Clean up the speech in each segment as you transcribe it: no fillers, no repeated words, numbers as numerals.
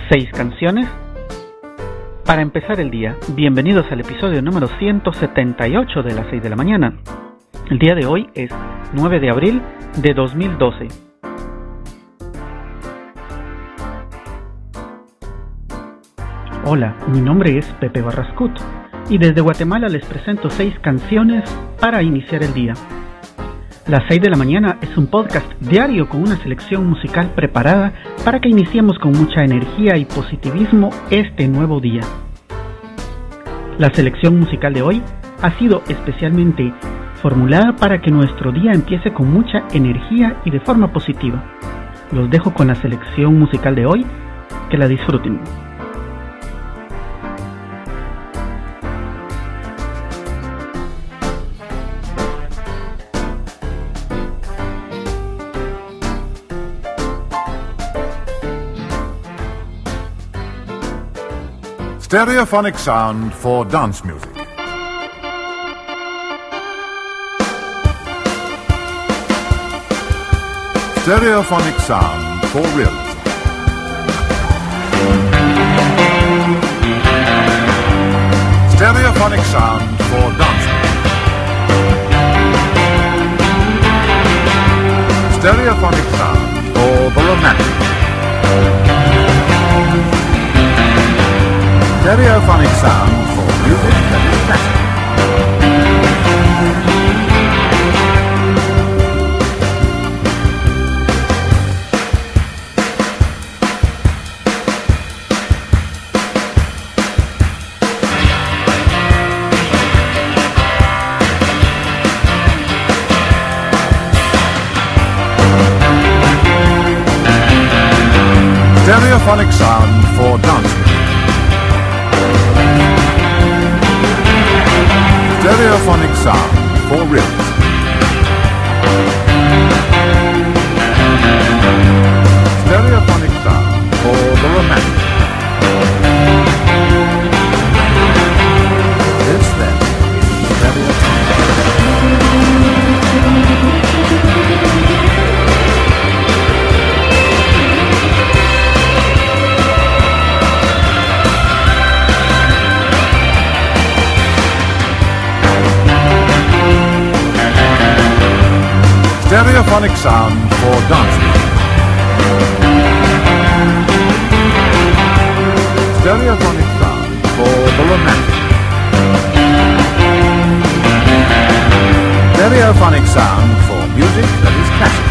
6 canciones para empezar el día. Bienvenidos al episodio número 178 de las 6 de la mañana. El día de hoy es 9 de abril de 2012. Hola, mi nombre es Pepe Barrascut y desde Guatemala les presento 6 canciones para iniciar el día. Las 6 de la mañana es un podcast diario con una selección musical preparada para que iniciemos con mucha energía y positivismo este nuevo día. La selección musical de hoy ha sido especialmente formulada para que nuestro día empiece con mucha energía y de forma positiva. Los dejo con la selección musical de hoy, que la disfruten. Stereophonic sound for dance music. Stereophonic sound for realism. Stereophonic sound for dance music. Stereophonic sound for the romantic. Stereophonic sound for music that is classic. Stereophonic sound for dance music. Stereophonic sound for realism. Stereophonic sound for the romantic. This then is stereophonic. Stereophonic sound for dance music. Stereophonic sound for the romantic. Stereophonic sound for music that is classic.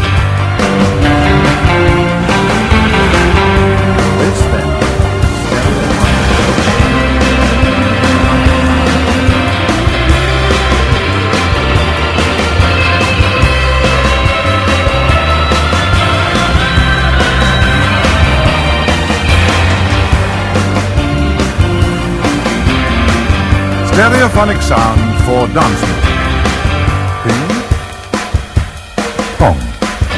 This then is stereophonic. Stereophonic sound for dance music. Ping, pong.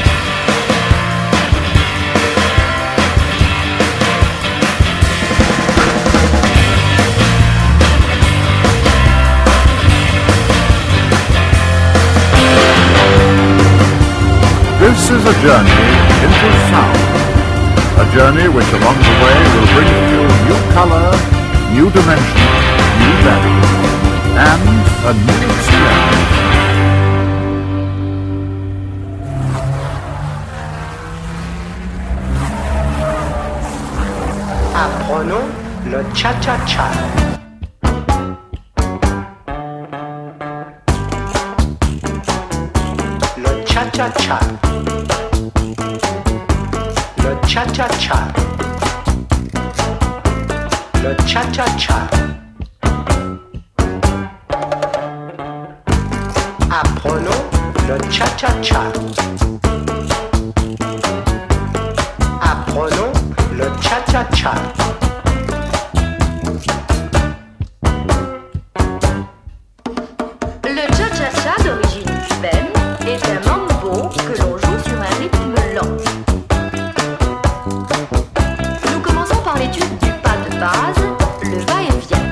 This is a journey into sound. A journey which along the way will bring you new color, new dimension, new value, and a new experience. Apprenons le cha-cha-cha. Le cha-cha-cha. Le cha-cha-cha. Le cha-cha-cha. Apprenons le cha-cha-cha. Apprenons le cha-cha-cha. Le cha-cha-cha d'origine cubaine est un mambo que l'on joue sur un rythme lent. Nous commençons par l'étude du pas de base, le va-et-vient.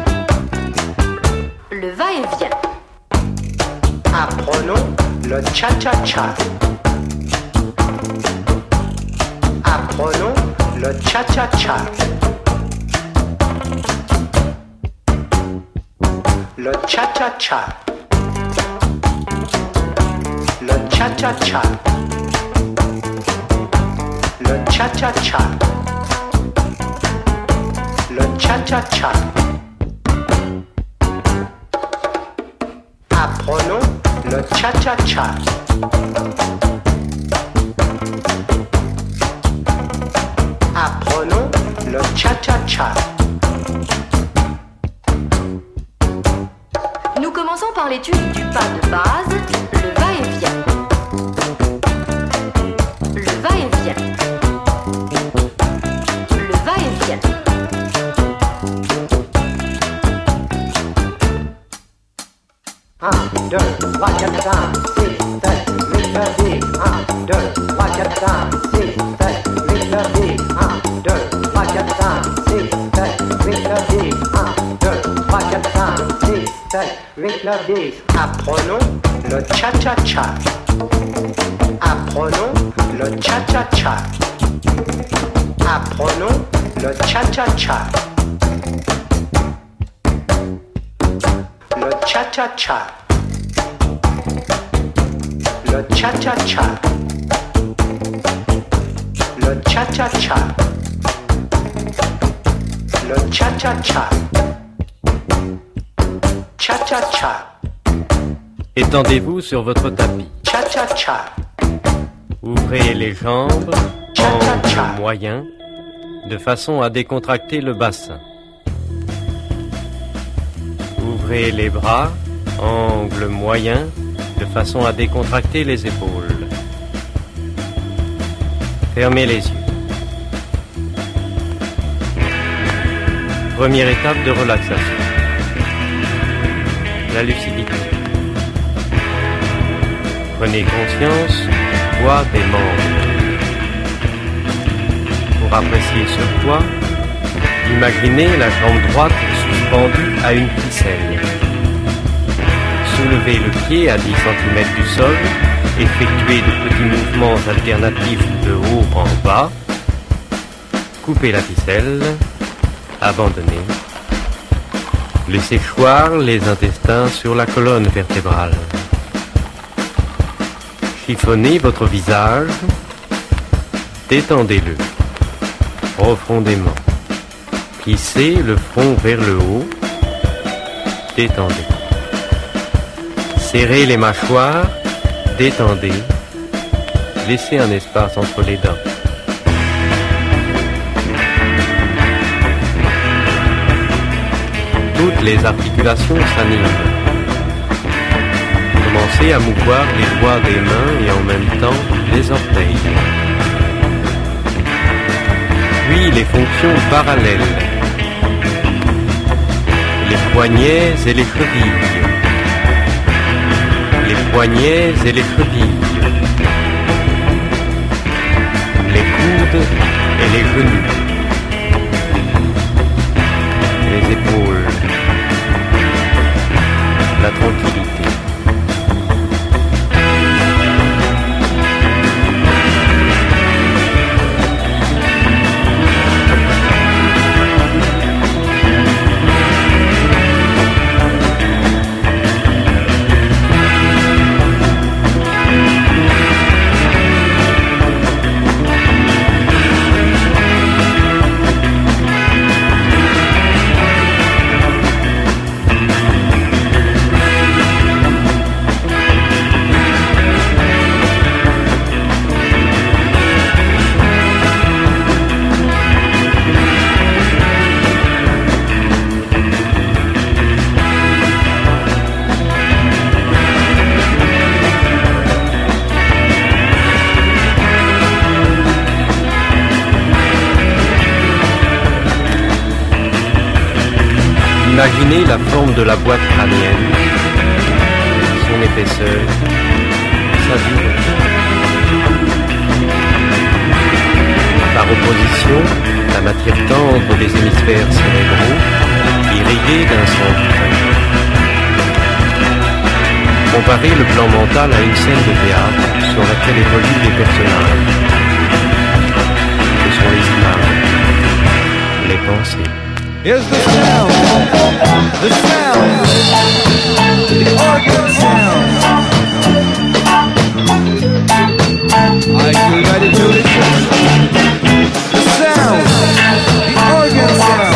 Le va-et-vient. Apprenons le cha-cha-cha. Apprenons le cha-cha-cha. Le cha-cha-cha. Le cha-cha-cha. Le cha-cha-cha. Le cha-cha-cha. Apprenons le cha-cha-cha. Apprenons le cha-cha-cha. Nous commençons par l'étude du pas de base, le va-et-vient. Le va-et-vient. Le va-et-vient. Un, deux, trois, quatre, cinq, six, sept, huit, neuf, dix. Un, deux, trois, quatre, cinq, six, sept, huit, neuf, dix. Un, deux, trois, quatre, cinq, six, sept, huit, neuf, dix. Un, deux, trois, quatre, cinq, six, sept, huit, neuf, dix. Apprenons le cha-cha-cha. Apprenons le cha-cha-cha. Apprenons le cha-cha-cha. Le cha-cha-cha. Le cha-cha-cha. Le cha-cha-cha. Le cha-cha-cha. Cha-cha-cha. Étendez-vous sur votre tapis. Cha-cha-cha. Ouvrez les jambes, Cha-cha-cha. angle moyen, de façon à décontracter le bassin. Ouvrez les bras, angle moyen, de façon à décontracter les épaules. Fermez les yeux. Première étape de relaxation. La lucidité. Prenez conscience du poids des membres. Pour apprécier ce poids, imaginez la jambe droite suspendue à une ficelle. Soulevez le pied à 10 cm du sol, effectuez de petits mouvements alternatifs de haut en bas, coupez la ficelle, abandonnez. Laissez choir les intestins sur la colonne vertébrale. Chiffonnez votre visage, détendez-le profondément. Plissez le front vers le haut, détendez. Serrez les mâchoires, détendez. Laissez un espace entre les dents. Toutes les articulations s'animent. Commencez à mouvoir les doigts des mains et en même temps les orteils. Puis les fonctions parallèles. Les poignets et les chevilles. Les poignets et les chevilles. Les coudes et les genoux. Les épaules. La tranquillité. Imaginez la forme de la boîte crânienne, son épaisseur, sa durée. Par opposition, la matière tendre des hémisphères cérébraux, irriguée d'un sang frais. Comparez le plan mental à une scène de théâtre sur laquelle évoluent les personnages. Ce sont les images. commencer. Here's the sound, the organ sound. Are you ready to listen? The sound, the organ sound.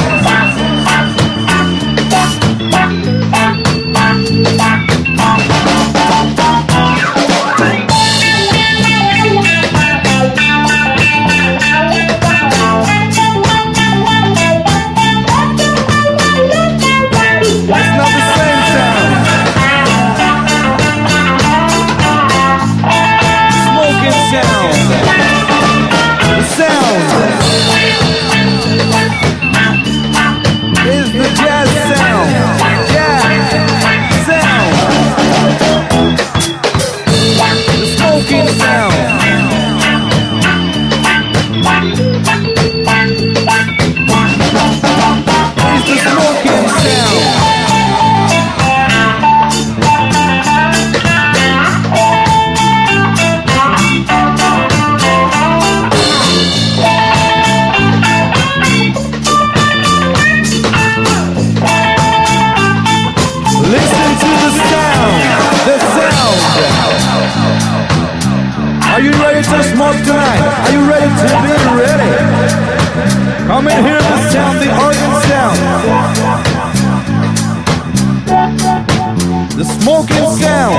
Are you ready to smoke tonight? Are you ready to be ready? Come and hear the sound, the organ sound. The smoking sound.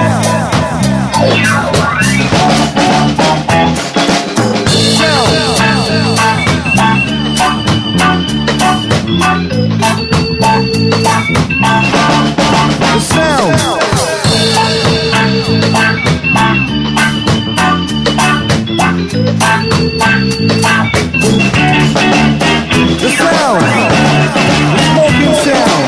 The sound. The sound, the smoking sound.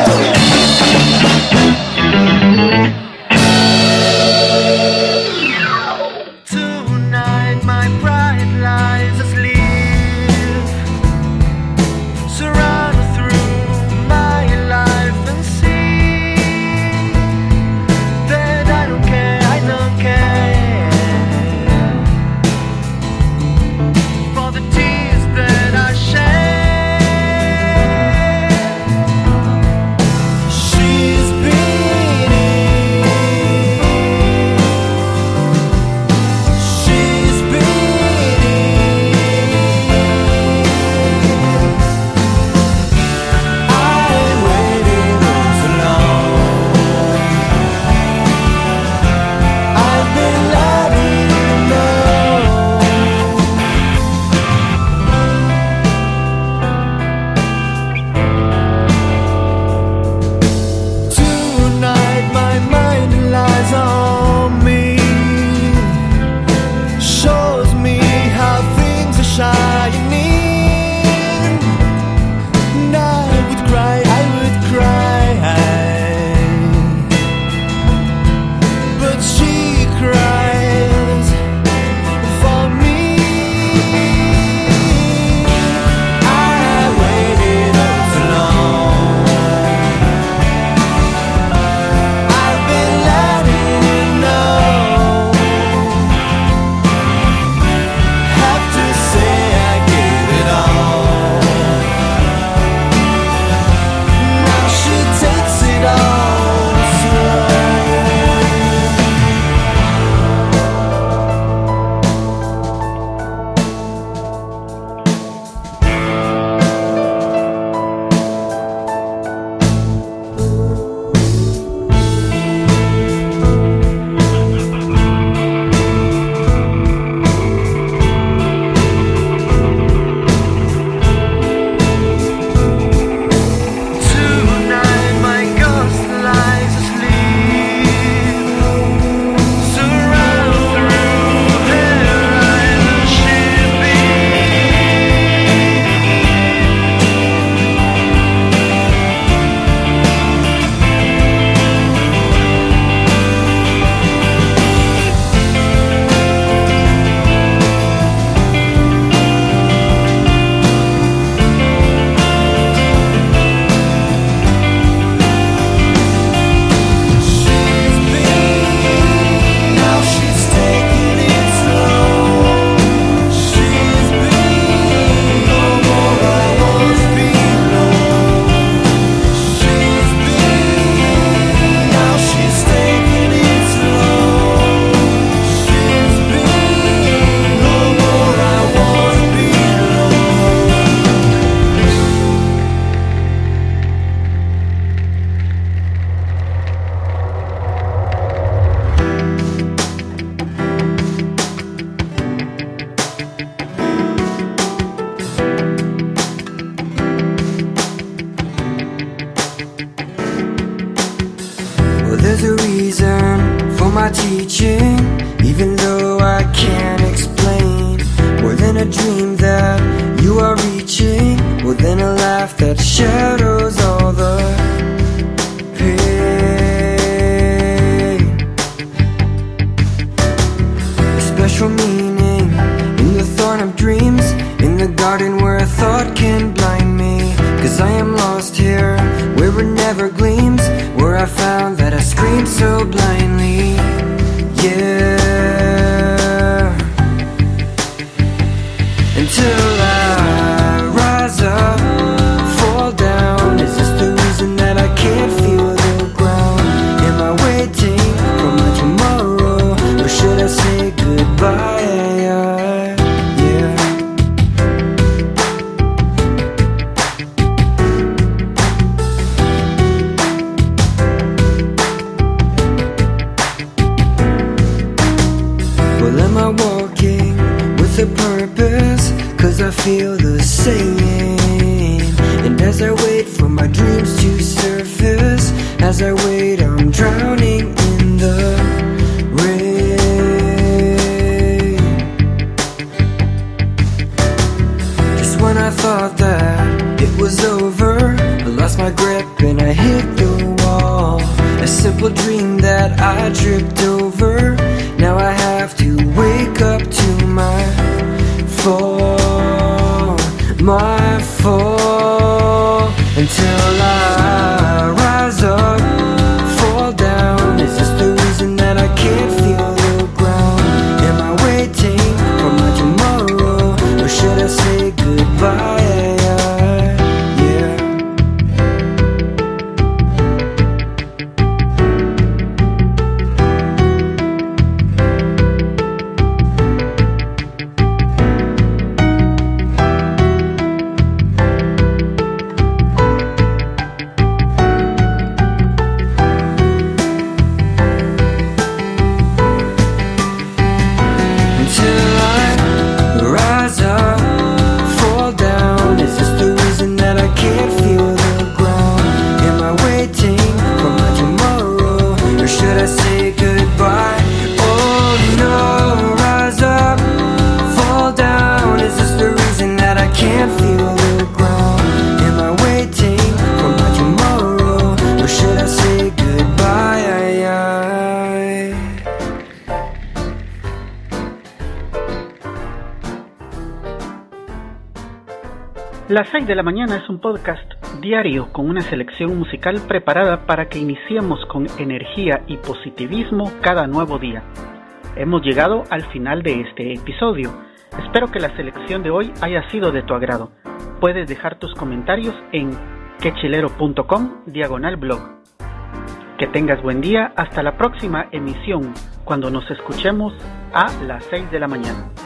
there's a reason for my teaching, even though I can't explain. More than a dream that you are reaching, more than a laugh that shadows all the pain. A special meaning in the thorn of dreams, in the garden where a thought can blind me. 'Cause I am lost here, where it never gleams, where I found that I screamed so blindly. Yeah. Until I rise up, fall down. Is this the reason that I can't feel the ground? Am I waiting for my tomorrow, or should I say goodbye? Well, am I walking with a purpose? 'Cause I feel the same. And as I wait for my dreams to surface, as I wait I'm drowning in the rain. Just when I thought that it was over, I lost my grip and I hit the wall. A simple dream that I tripped over. Now I have to wake up to my fall, my fall. Until I rise up, fall down. Is this the reason that I can't feel the ground? Am I waiting for my tomorrow, or should I say goodbye? Las 6 de la mañana es un podcast diario con una selección musical preparada para que iniciemos con energía y positivismo cada nuevo día. Hemos llegado al final de este episodio. Espero que la selección de hoy haya sido de tu agrado. Puedes dejar tus comentarios en quechilero.com/blog. Que tengas buen día, hasta la próxima emisión, cuando nos escuchemos a las 6 de la mañana.